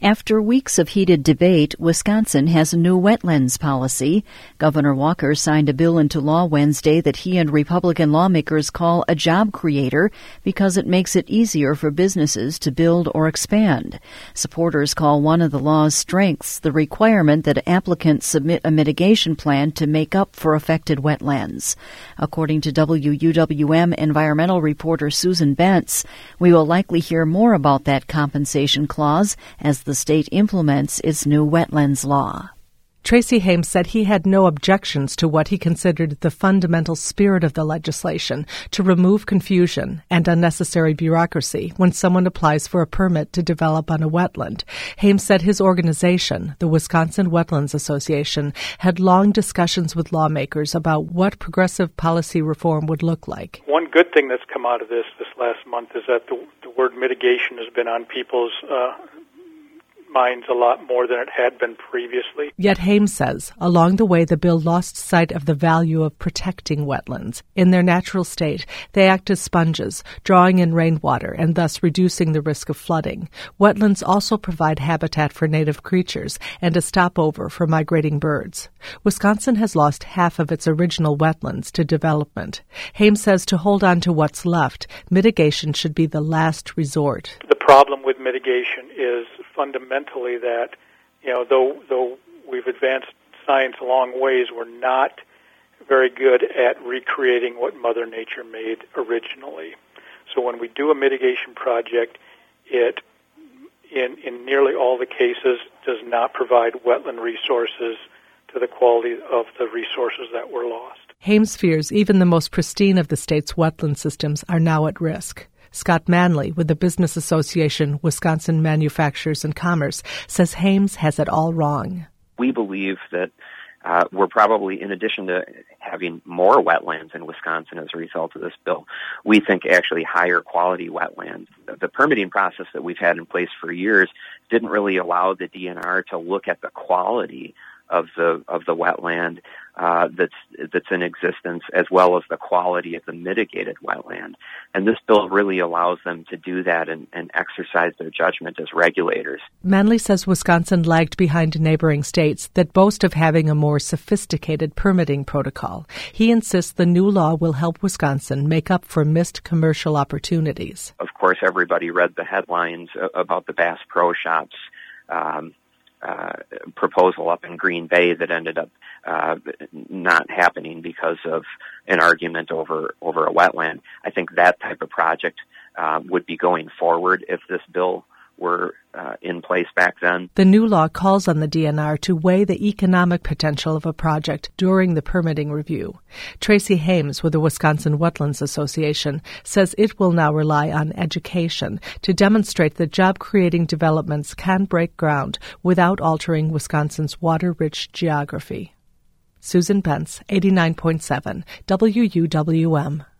After weeks of heated debate, Wisconsin has a new wetlands policy. Governor Walker signed a bill into law Wednesday that he and Republican lawmakers call a job creator because it makes it easier for businesses to build or expand. Supporters call one of the law's strengths the requirement that applicants submit a mitigation plan to make up for affected wetlands. According to WUWM environmental reporter Susan Bentz, we will likely hear more about that compensation clause as the state implements its new wetlands law. Tracy Hames said he had no objections to what he considered the fundamental spirit of the legislation to remove confusion and unnecessary bureaucracy when someone applies for a permit to develop on a wetland. Hames said his organization, the Wisconsin Wetlands Association, had long discussions with lawmakers about what progressive policy reform would look like. One good thing that's come out of this last month is that the word mitigation has been on people's minds a lot more than it had been previously. Yet Hames says, along the way, the bill lost sight of the value of protecting wetlands. In their natural state, they act as sponges, drawing in rainwater and thus reducing the risk of flooding. Wetlands also provide habitat for native creatures and a stopover for migrating birds. Wisconsin has lost half of its original wetlands to development. Hames says to hold on to what's left, mitigation should be the last resort. The problem with mitigation is fundamentally that, though we've advanced science a long ways, we're not very good at recreating what Mother Nature made originally. So when we do a mitigation project, it, in nearly all the cases, does not provide wetland resources to the quality of the resources that were lost. Hames fears even the most pristine of the state's wetland systems are now at risk. Scott Manley with the Business Association Wisconsin Manufacturers and Commerce says Hames has it all wrong. We believe that we're probably, in addition to having more wetlands in Wisconsin as a result of this bill, we think actually higher quality wetlands. The permitting process that we've had in place for years didn't really allow the DNR to look at the quality of the wetland that's in existence, as well as the quality of the mitigated wetland. And this bill really allows them to do that and exercise their judgment as regulators. Manley says Wisconsin lagged behind neighboring states that boast of having a more sophisticated permitting protocol. He insists the new law will help Wisconsin make up for missed commercial opportunities. Of course, everybody read the headlines about the Bass Pro Shops proposal up in Green Bay that ended up not happening because of an argument over a wetland. I think that type of project would be going forward if this bill were in place back then. The new law calls on the DNR to weigh the economic potential of a project during the permitting review. Tracy Hames with the Wisconsin Wetlands Association says it will now rely on education to demonstrate that job-creating developments can break ground without altering Wisconsin's water-rich geography. Susan Bentz, 89.7 WUWM.